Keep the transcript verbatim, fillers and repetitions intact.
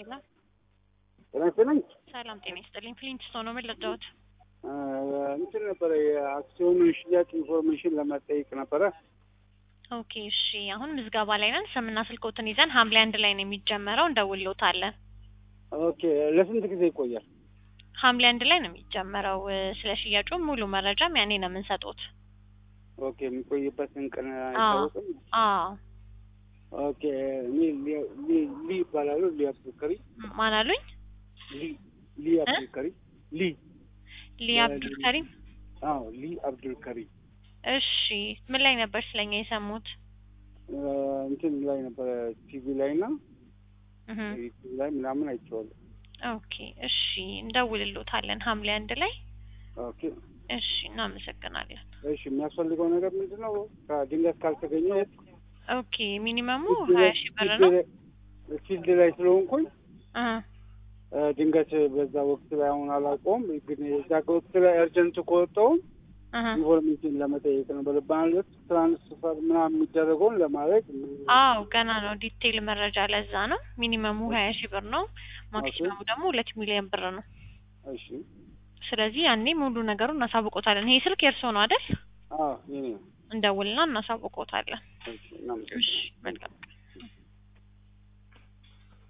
ሄሎ ጤና ይስጥልኝ። ሰላም ጤና ይስጥልኝ። ፍሊንትስቶን ነው የምልደውት። እንትን ነበረ የአክሲዮን ሽያጭ ኢንፎርሜሽን ለመጠየቅ ነበረ። ኦኬ እሺ፣ አሁን ምዝገባ ላይ ነን። ስምና ስልኮትን ይዘን ሐምሌ አንድ ላይ ነው የሚጀመረው። እንደውልዎታለን። ኦኬ ለስንት ጊዜ ይቆያል? ሐምሌ አንድ ላይ ነው የሚጀመረው። ስለ ሽያጩ ሙሉ መረጃም ያኔ ነው የምንሰጡት። ኦኬ የሚቆይበትን ቀን አይታወቅም? አዎ ኦኬ እኔ ሊ ሊ ይባላሉ። ሊ አብዱልከሪ ማን አሉኝ? ሊ ሊ አብዱልከሪ ሊ ሊ አብዱልከሪም። አዎ ሊ አብዱልከሪ። እሺ ምን ላይ ነበር ስለኛ የሰሙት? እንትን ላይ ነበር ቲቪ ላይ እና እህ ቲቪ ላይ ምናምን አይቼዋለሁ። ኦኬ እሺ እንደውልልዎታለን ሐምሌ አንድ ላይ። ኦኬ እሺ እናመሰግናለን። እሺ የሚያስፈልገው ነገር ምንድነው? ከድንገት ካልተገኘ ኦኬ ሚኒመሙ ሀያ ሺህ ብር ነው። ፊልድ ላይ ስለሆንኩኝ አሃ ድንገት በዛ ወቅት ላይ አሁን አላውቀውም፣ ግን የዛ ወቅት ላይ አርጀንት ከወጣው አሃ ኢንፎርሜሽን ለመጠየቅ ነው። በለባንለት ትራንስፈር ምናምን የሚደረገውን ለማድረግ አዎ ገና ነው። ዲቴይል መረጃ ለዛ ነው። ሚኒመሙ ሀያ ሺህ ብር ነው። ማክሲመሙ ደግሞ ሁለት ሚሊዮን ብር ነው። እሺ ስለዚህ ያኔ ሙሉ ነገሩን እናሳውቆታለን። ይሄ ስልክ የእርሶ ነው አይደል? አዎ የኔ ነው። እንደውልና እናሳውቆታለን። እሺ እናመሰግናለን። እሺ መልካም